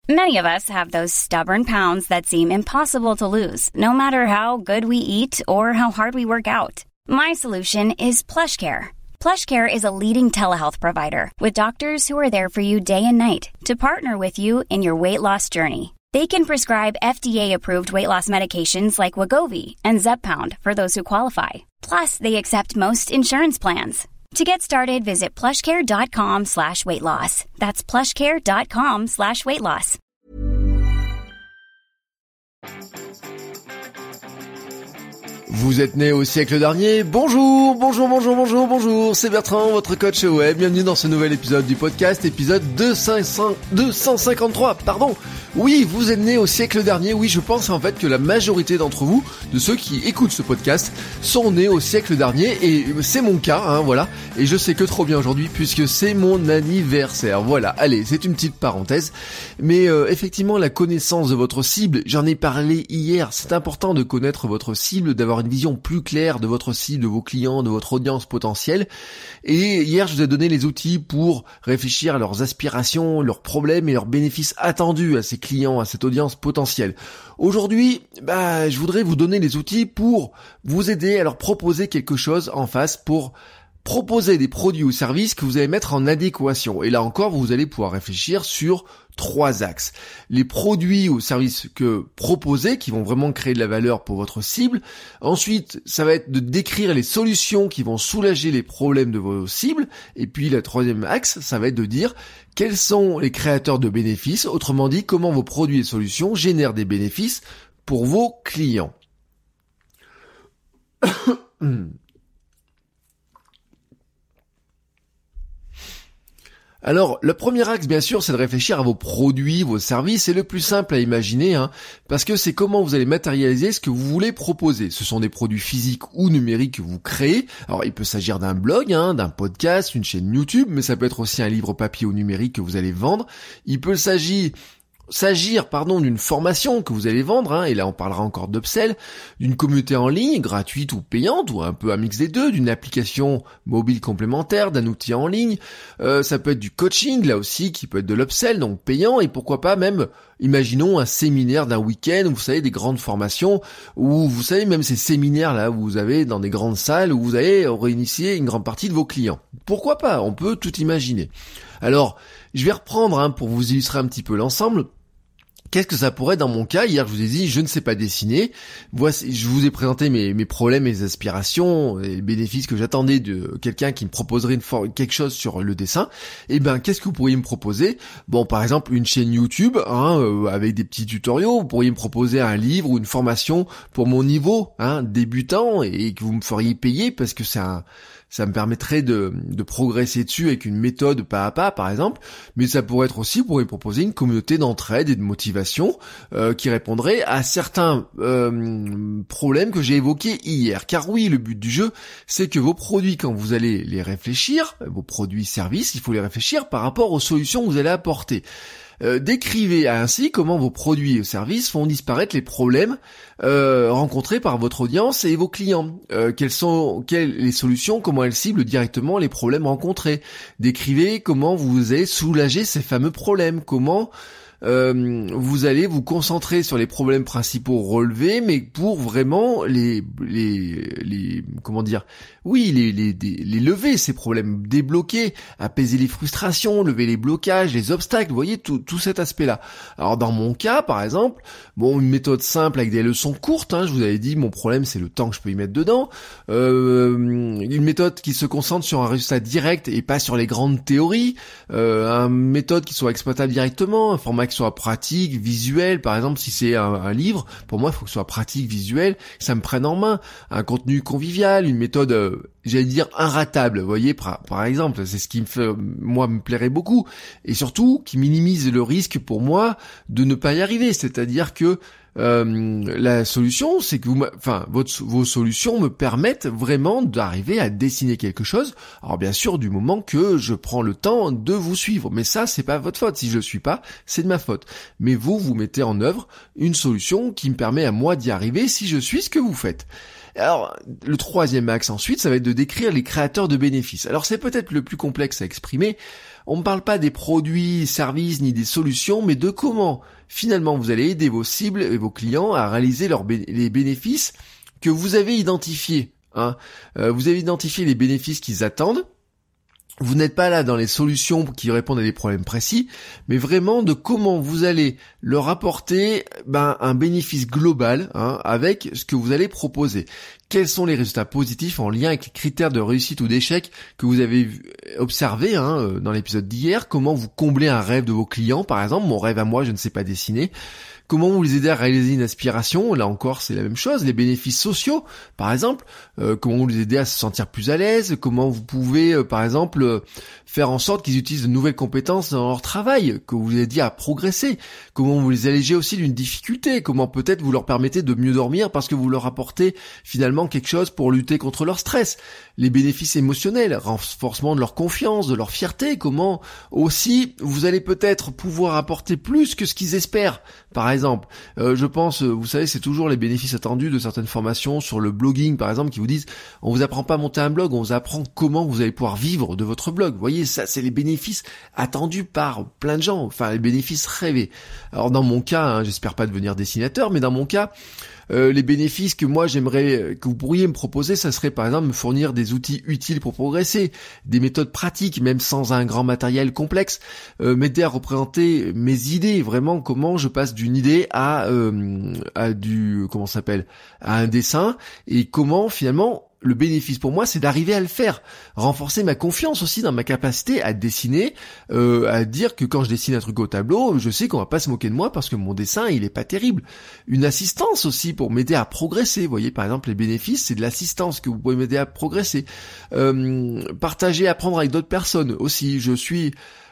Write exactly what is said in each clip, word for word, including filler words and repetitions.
Many of us have those stubborn pounds that seem impossible to lose, no matter how good we eat or how hard we work out. My solution is PlushCare. PlushCare is a leading telehealth provider with doctors who are there for you day and night to partner with you in your weight loss journey. They can prescribe F D A-approved weight loss medications like Wegovy and Zepbound for those who qualify. Plus, they accept most insurance plans. To get started, visit plushcare.com slash weight loss. That's plushcare.com slash weight loss. Vous êtes né au siècle dernier. Bonjour, bonjour, bonjour, bonjour, bonjour. C'est Bertrand, votre coach web. Bienvenue dans ce nouvel épisode du podcast, épisode deux cent cinquante-trois, pardon. Oui, vous êtes né au siècle dernier. Oui, je pense en fait que la majorité d'entre vous, de ceux qui écoutent ce podcast, sont nés au siècle dernier. Et c'est mon cas, hein, voilà. Et je sais que trop bien aujourd'hui puisque c'est mon anniversaire. Voilà, allez, c'est une petite parenthèse. Mais euh, effectivement, la connaissance de votre cible, j'en ai parlé hier. C'est important de connaître votre cible, d'avoir une vision plus claire de votre cible, de vos clients, de votre audience potentielle. Et hier, je vous ai donné les outils pour réfléchir à leurs aspirations, leurs problèmes et leurs bénéfices attendus à ces clients, à cette audience potentielle. Aujourd'hui, bah, je voudrais vous donner les outils pour vous aider à leur proposer quelque chose en face, pour proposer des produits ou services que vous allez mettre en adéquation. Et là encore, vous allez pouvoir réfléchir sur trois axes. Les produits ou services que proposez, qui vont vraiment créer de la valeur pour votre cible. Ensuite, ça va être de décrire les solutions qui vont soulager les problèmes de vos cibles. Et puis, le troisième axe, ça va être de dire quels sont les créateurs de bénéfices. Autrement dit, comment vos produits et solutions génèrent des bénéfices pour vos clients. Alors, le premier axe, bien sûr, c'est de réfléchir à vos produits, vos services. C'est le plus simple à imaginer, hein, parce que c'est comment vous allez matérialiser ce que vous voulez proposer. Ce sont des produits physiques ou numériques que vous créez. Alors, il peut s'agir d'un blog, hein, d'un podcast, une chaîne YouTube, mais ça peut être aussi un livre papier ou numérique que vous allez vendre. Il peut s'agir... S'agir, pardon, d'une formation que vous allez vendre, hein, et là on parlera encore d'upsell, d'une communauté en ligne, gratuite ou payante, ou un peu un mix des deux, d'une application mobile complémentaire, d'un outil en ligne, euh, ça peut être du coaching, là aussi, qui peut être de l'upsell, donc payant, et pourquoi pas même, imaginons un séminaire d'un week-end, vous savez, des grandes formations, ou vous savez, même ces séminaires là, où vous avez dans des grandes salles, où vous allez réinitier une grande partie de vos clients. Pourquoi pas, on peut tout imaginer. Alors, je vais reprendre, hein, pour vous illustrer un petit peu l'ensemble. Qu'est-ce que ça pourrait être dans mon cas? Hier, je vous ai dit, je ne sais pas dessiner. Voici, je vous ai présenté mes, mes problèmes, mes aspirations, et les bénéfices que j'attendais de quelqu'un qui me proposerait une for- quelque chose sur le dessin. Eh ben, qu'est-ce que vous pourriez me proposer? Bon, par exemple, une chaîne YouTube, hein, euh, avec des petits tutoriaux. Vous pourriez me proposer un livre ou une formation pour mon niveau, hein, débutant, et que vous me feriez payer parce que c'est un... ça me permettrait de, de progresser dessus avec une méthode pas à pas, par exemple. Mais ça pourrait être aussi, vous pourriez proposer une communauté d'entraide et de motivation euh, qui répondrait à certains euh, problèmes que j'ai évoqués hier. Car oui, le but du jeu, c'est que vos produits, quand vous allez les réfléchir, vos produits services, il faut les réfléchir par rapport aux solutions que vous allez apporter. Euh, décrivez ainsi comment vos produits et services font disparaître les problèmes euh, rencontrés par votre audience et vos clients. Euh, quelles sont quelles les solutions, comment elles ciblent directement les problèmes rencontrés. Décrivez comment vous allez soulager ces fameux problèmes, comment Euh, vous allez vous concentrer sur les problèmes principaux relevés, mais pour vraiment les les les comment dire oui les les les lever, ces problèmes, débloquer, apaiser les frustrations, lever les blocages, les obstacles, vous voyez tout tout cet aspect-là. Alors dans mon cas, par exemple, bon, une méthode simple avec des leçons courtes, hein, je vous avais dit, mon problème c'est le temps que je peux y mettre dedans. Euh, une méthode qui se concentre sur un résultat direct et pas sur les grandes théories. Euh, une méthode qui soit exploitable directement, un format qui soit pratique, visuel, par exemple, si c'est un, un livre, pour moi, il faut que ce soit pratique, visuel, que ça me prenne en main, un contenu convivial, une méthode, euh, j'allais dire, inratable, vous voyez, par, par exemple, c'est ce qui me fait, moi, me plairait beaucoup, et surtout, qui minimise le risque pour moi de ne pas y arriver, c'est-à-dire que Euh, la solution, c'est que vous, enfin, votre, vos solutions me permettent vraiment d'arriver à dessiner quelque chose. Alors bien sûr, du moment que je prends le temps de vous suivre, mais ça, c'est pas votre faute. Si je le suis pas, c'est de ma faute. Mais vous, vous mettez en œuvre une solution qui me permet à moi d'y arriver si je suis ce que vous faites. Alors, le troisième axe ensuite, ça va être de décrire les créateurs de bénéfices. Alors, c'est peut-être le plus complexe à exprimer. On ne parle pas des produits, services, ni des solutions, mais de comment, finalement, vous allez aider vos cibles et vos clients à réaliser leurs bé- les bénéfices que vous avez identifiés. Hein. Euh, vous avez identifié les bénéfices qu'ils attendent. Vous n'êtes pas là dans les solutions qui répondent à des problèmes précis, mais vraiment de comment vous allez leur apporter ben, un bénéfice global hein, avec ce que vous allez proposer. Quels sont les résultats positifs en lien avec les critères de réussite ou d'échec que vous avez observés hein, dans l'épisode d'hier. Comment vous comblez un rêve de vos clients, par exemple. Mon rêve à moi, je ne sais pas dessiner. Comment vous les aidez à réaliser une aspiration, là encore c'est la même chose, les bénéfices sociaux par exemple, euh, comment vous les aidez à se sentir plus à l'aise, comment vous pouvez euh, par exemple euh, faire en sorte qu'ils utilisent de nouvelles compétences dans leur travail, que vous les aidez à progresser, comment vous les allégez aussi d'une difficulté, comment peut-être vous leur permettez de mieux dormir parce que vous leur apportez finalement quelque chose pour lutter contre leur stress, les bénéfices émotionnels, renforcement de leur confiance, de leur fierté, comment aussi vous allez peut-être pouvoir apporter plus que ce qu'ils espèrent. Par exemple, euh, je pense, vous savez, c'est toujours les bénéfices attendus de certaines formations sur le blogging, par exemple, qui vous disent on vous apprend pas à monter un blog, on vous apprend comment vous allez pouvoir vivre de votre blog. Vous voyez, ça, c'est les bénéfices attendus par plein de gens, enfin les bénéfices rêvés. Alors dans mon cas, hein, j'espère pas devenir dessinateur, mais dans mon cas, Euh, les bénéfices que moi j'aimerais, que vous pourriez me proposer, ça serait par exemple me fournir des outils utiles pour progresser, des méthodes pratiques, même sans un grand matériel complexe, euh, m'aider à représenter mes idées, vraiment comment je passe d'une idée à, euh, à du, comment ça s'appelle, à un dessin, et comment finalement le bénéfice pour moi, c'est d'arriver à le faire. Renforcer ma confiance aussi dans ma capacité à dessiner, euh, à dire que quand je dessine un truc au tableau, je sais qu'on va pas se moquer de moi parce que mon dessin, il est pas terrible. Une assistance aussi pour m'aider à progresser. Vous voyez, par exemple, les bénéfices, c'est de l'assistance que vous pouvez m'aider à progresser. Euh, partager, apprendre avec d'autres personnes aussi. Je suis...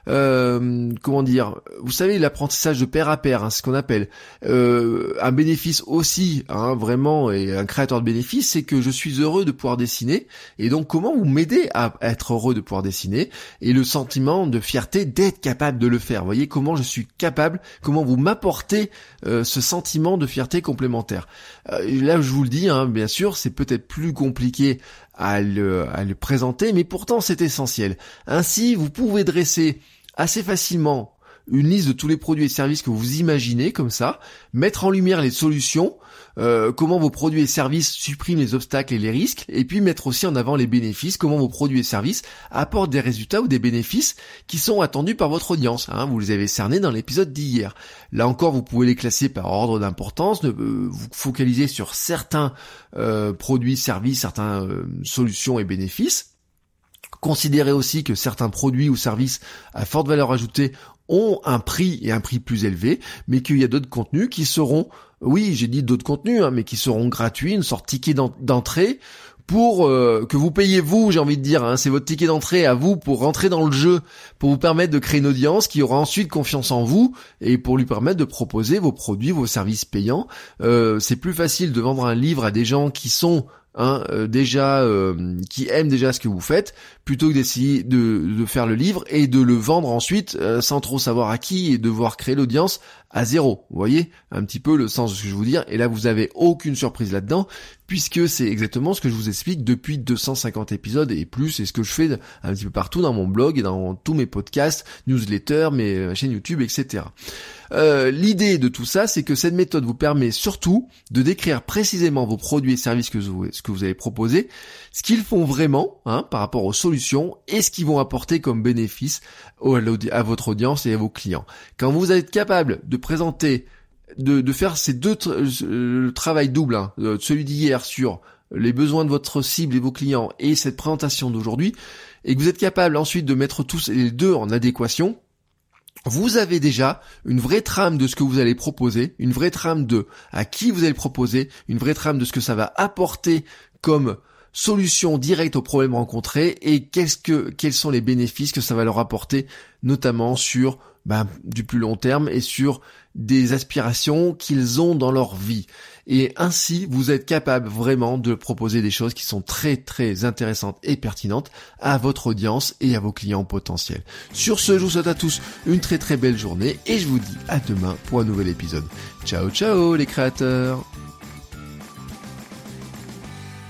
Euh, comment dire, vous savez, l'apprentissage de pair à pair, hein, c'est ce qu'on appelle euh, un bénéfice aussi, hein, vraiment, et un créateur de bénéfices, c'est que je suis heureux de pouvoir dessiner, et donc comment vous m'aidez à être heureux de pouvoir dessiner, et le sentiment de fierté d'être capable de le faire. Vous voyez comment je suis capable, comment vous m'apportez euh, ce sentiment de fierté complémentaire. Euh, là, je vous le dis, hein, bien sûr, c'est peut-être plus compliqué à le, à le présenter, mais pourtant c'est essentiel. Ainsi, vous pouvez dresser assez facilement une liste de tous les produits et services que vous imaginez comme ça, mettre en lumière les solutions, euh, comment vos produits et services suppriment les obstacles et les risques, et puis mettre aussi en avant les bénéfices, comment vos produits et services apportent des résultats ou des bénéfices qui sont attendus par votre audience. Hein, vous les avez cernés dans l'épisode d'hier. Là encore, vous pouvez les classer par ordre d'importance, euh, vous focalisez sur certains euh, produits, services, certaines euh, solutions et bénéfices. Considérez aussi que certains produits ou services à forte valeur ajoutée ont un prix et un prix plus élevé, mais qu'il y a d'autres contenus qui seront, oui, j'ai dit d'autres contenus, hein, mais qui seront gratuits, une sorte de ticket d'entrée pour euh, que vous payez vous, j'ai envie de dire, hein, c'est votre ticket d'entrée à vous pour rentrer dans le jeu, pour vous permettre de créer une audience qui aura ensuite confiance en vous et pour lui permettre de proposer vos produits, vos services payants. Euh, c'est plus facile de vendre un livre à des gens qui sont Hein, euh, déjà euh, qui aiment déjà ce que vous faites, plutôt que d'essayer de, de faire le livre et de le vendre ensuite euh, sans trop savoir à qui et devoir créer l'audience à zéro. Vous voyez un petit peu le sens de ce que je veux dire, et là vous avez aucune surprise là-dedans, puisque c'est exactement ce que je vous explique depuis deux cent cinquante épisodes et plus, et ce que je fais un petit peu partout dans mon blog et dans tous mes podcasts, newsletters, mes chaînes YouTube, et cetera. Euh, l'idée de tout ça, c'est que cette méthode vous permet surtout de décrire précisément vos produits et services que vous, ce que vous avez proposé, ce qu'ils font vraiment hein, par rapport aux solutions et ce qu'ils vont apporter comme bénéfice au, à votre audience et à vos clients. Quand vous êtes capable de présenter, de, de faire ces deux tra- le travail double, hein, celui d'hier sur les besoins de votre cible et vos clients et cette présentation d'aujourd'hui, et que vous êtes capable ensuite de mettre tous les deux en adéquation, vous avez déjà une vraie trame de ce que vous allez proposer, une vraie trame de à qui vous allez le proposer, une vraie trame de ce que ça va apporter comme solution directe aux problèmes rencontrés et qu'est-ce que, quels sont les bénéfices que ça va leur apporter, notamment sur ben, du plus long terme et sur des aspirations qu'ils ont dans leur vie. Et ainsi, vous êtes capable vraiment de proposer des choses qui sont très très intéressantes et pertinentes à votre audience et à vos clients potentiels. Sur ce, je vous souhaite à tous une très très belle journée et je vous dis à demain pour un nouvel épisode. Ciao ciao les créateurs!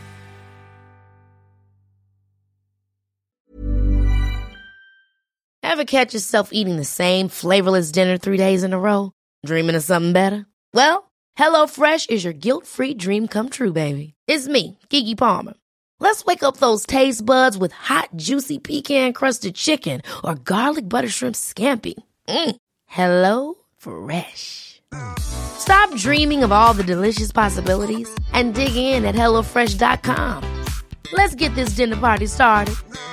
catch yourself eating the same flavorless dinner three days in a row? Dreaming of something better? Well, HelloFresh is your guilt-free dream come true, baby. It's me, Keke Palmer. Let's wake up those taste buds with hot, juicy pecan-crusted chicken or garlic butter shrimp scampi. Mm. Hello Fresh. Stop dreaming of all the delicious possibilities and dig in at hello fresh dot com. Let's get this dinner party started.